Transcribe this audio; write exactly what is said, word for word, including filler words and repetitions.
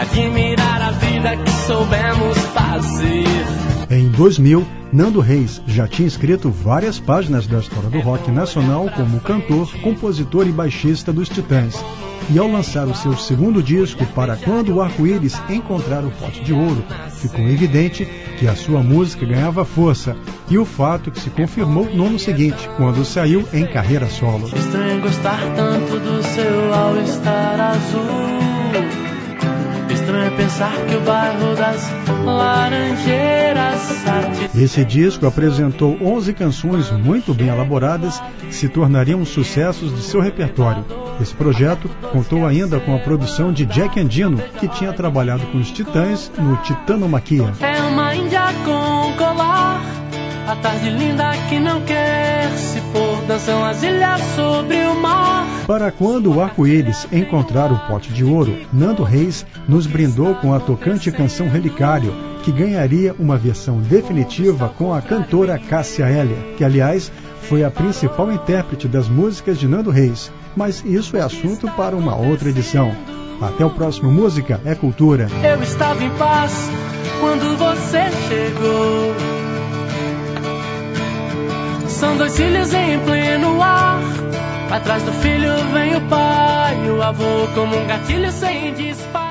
admirar a vida que soubemos fazer. Em dois mil, Nando Reis já tinha escrito várias páginas da história do rock nacional como cantor, compositor e baixista dos Titãs. E ao lançar o seu segundo disco, Para Quando o Arco-Íris Encontrar o Pote de Ouro, ficou evidente que a sua música ganhava força, e o fato que se confirmou no ano seguinte, quando saiu em carreira solo. Estranho gostar tanto do seu All-Star azul. Estranho pensar que o bairro das Laranjeiras satisfaz. Esse disco apresentou onze canções muito bem elaboradas que se tornariam sucessos de seu repertório. Esse projeto contou ainda com a produção de Jack Endino, que tinha trabalhado com os Titãs no Titanomaquia. É uma índia com colar, a tarde linda que não quer se pôr, dançam as ilhas sobre o mar. Para Quando o Arco-Íris Encontrar o Pote de Ouro, Nando Reis nos brindou com a tocante canção Relicário, que ganharia uma versão definitiva com a cantora Cássia Eller, que aliás foi a principal intérprete das músicas de Nando Reis. Mas isso é assunto para uma outra edição. Até o próximo Música é Cultura. Eu estava em paz quando você chegou. São dois filhos em pleno ar. Atrás do filho vem o pai, o avô como um gatilho sem disparo.